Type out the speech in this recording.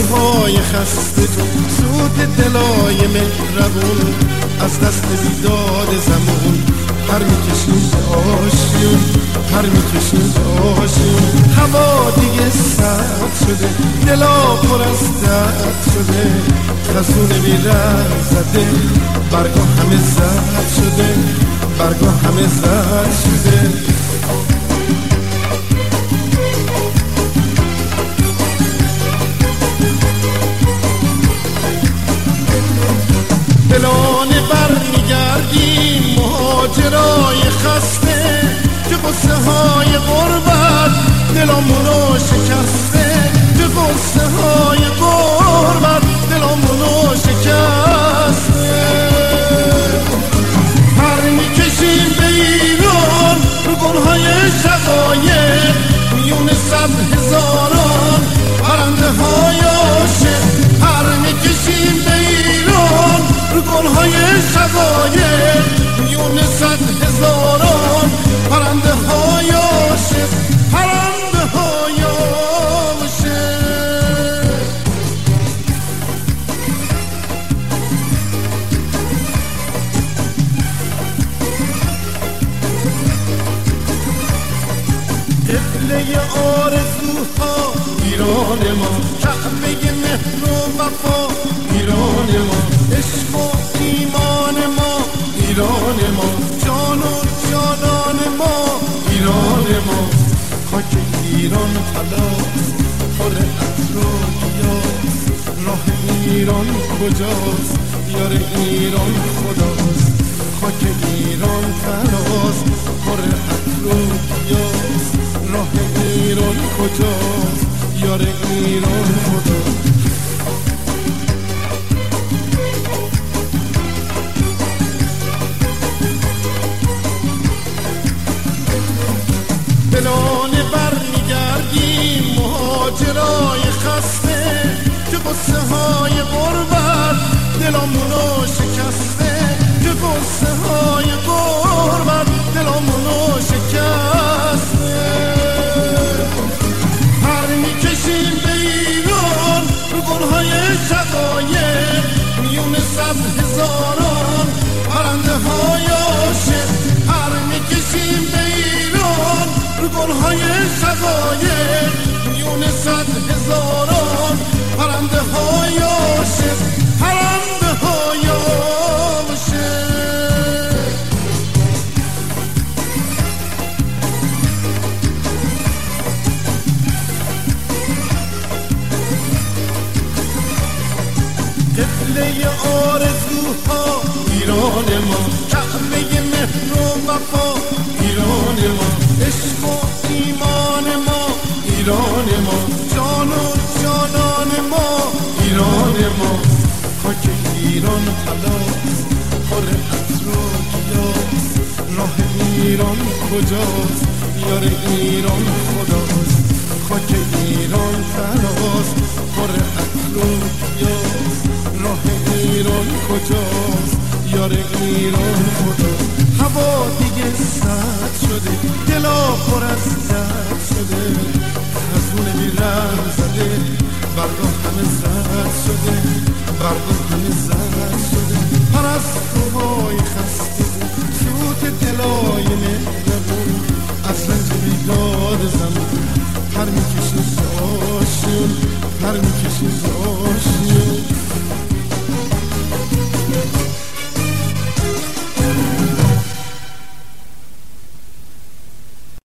روحای خسته تو، سود دلای مهربون از دست بیداد زمان. پر میکشیم به آشیون، پر میکشیم به آشیون. هوا دیگه سرد شده، دلا پر از درد شده، خزون بیرنگ زده، برگا همه زرد شده، برگا همه زرد شده. دلانه بر میگردیم مهاجرای خسته، که قصه های غربت دلامونو شکسته، که قصه های غربت دلامونو شکسته. پر میکشیم به ایران رو گلهای شقایق، میون 100 هزاران پرنده های عاشق. پر میکشیم به ایران رو گلهای شقایق، میون 100 هزاران پرنده های عاشق، پرنده های عاشق. قبله آرزوها ایران ما، کعبه مهر و وفا ایران ما، عشق و ایمان ما ایران ما، جان و جانان ما ایران ما. خاک ایران طلاست، پر عطر و گیاست، راه ایران کجاست، یار ایران خداست. خاک ایران طلاست، پر عطر و گیاست، راه ایران کجاست، یار ایران خداست. دلانه بر میگردیم مهاجرای خسته، که قصه های غربت دلامونو شکسته، که قصه های غربت دلامونو شکسته. پر میکشیم به ایران رو گلهای شقایق، میون 100 هزاران پرنده های عاشق. پر میکشیم به ایران رو گلهای شقایق، میون 100 هزاران پرنده های عاشق، پرنده های عاشق. قبله آرزوها ایران ما، کعبه مهر و وفا ایران ما، عشق و ایمان ما ایران ما، جان و جانان ما ایران ما. خاک ایران طلاست، پر عطر و گیاست، راه ایران کجاست، یار ایران خداست. خاک ایران طلاست، پر عطر و گیاست، راه ایران کجاست، یار ایران خداست. هوا دیگه سرد شده، دلا پر از درد شده، خزون بیرنگ زده، برگا همه زرد شده، برگا همه زرد شده. پرستوهای خسته سود دلای مهربون از رنج بیداد زمان. پر میکشیم به آشیون، پر میکشیم به